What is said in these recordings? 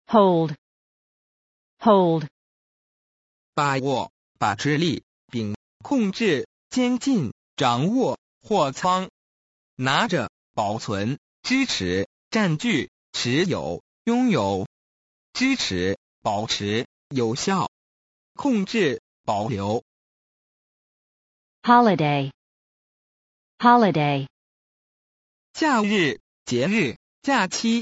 hold, hold, 把握、把持力，并控制、监禁、掌握、货仓，拿着、保存、支持、占据、持有、拥有，支持、保持、有效，控制、保留。 holiday, holiday, 假日、节日、假期。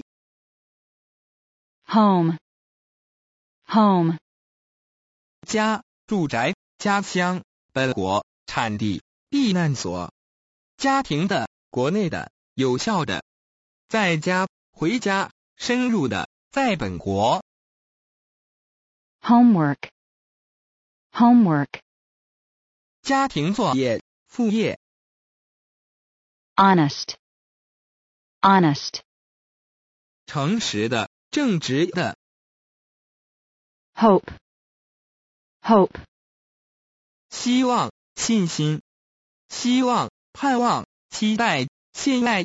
home, home, 家、住宅、家乡、本国、产地、避难所。家庭的、国内的、有效的。在家、回家、深入的，在本国。 homework, homework, 家庭作业、副业。 honest, honest, 诚实的、正直的。 hope, hope, 希望、信心。希望、盼望、期待、信赖。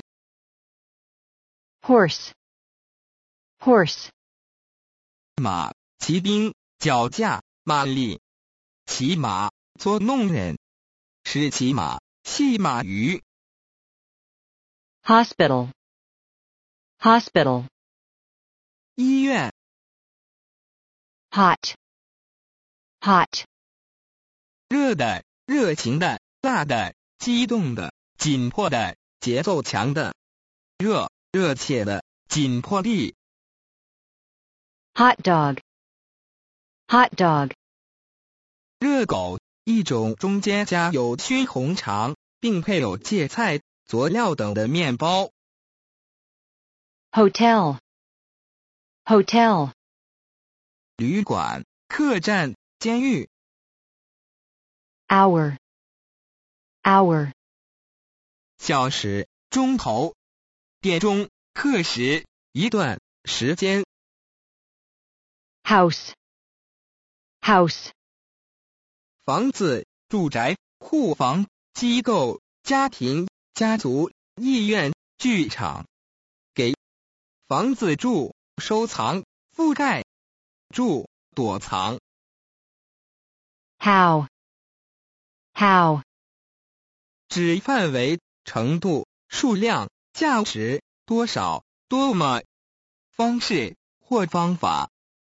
horse, horse, 马、骑兵、脚架、马力。骑马、捉弄人。是骑马、戏马鱼。 hospital, hospital, 医院。 hot, hot, 热的、热情的、辣的、激动的、紧迫的、节奏强的。热、热切的、紧迫力。 hot dog, hot dog, 热狗，一种中间加有熏红肠，并配有芥菜、佐料等的面包。 hotel, hotel, 旅馆、客栈、监狱。 hour, hour, 小时、钟头、点钟、刻时、一段时间。 house, house, 房子、住宅、库房、机构、家庭、家族、医院、剧场。给房子住、收藏、覆盖。住、躲藏。 how, how, 指范围、程度、数量、价值、多少、多么。方式或方法。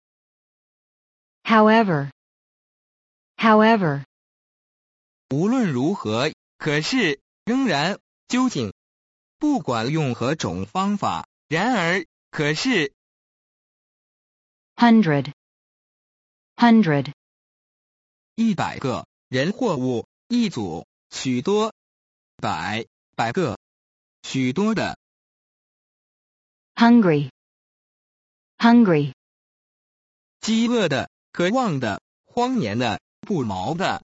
however, however, 无论如何，可是，仍然，究竟。不管用何种方法，然而，可是。 hundred, hundred, 100个，人或物，一组，许多。百个，许多的。 hungry, hungry, 饥饿的，渴望的，荒年的，不毛的。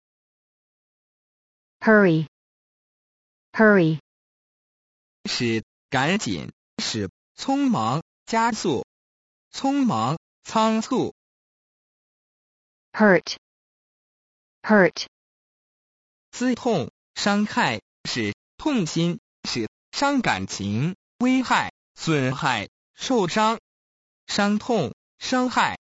hurry, hurry, 使，赶紧，使，匆忙，加速。匆忙，仓促。 hurt, hurt, 刺痛，伤害，使，痛心，使，伤感情，危害，损害，受伤。伤痛，伤害。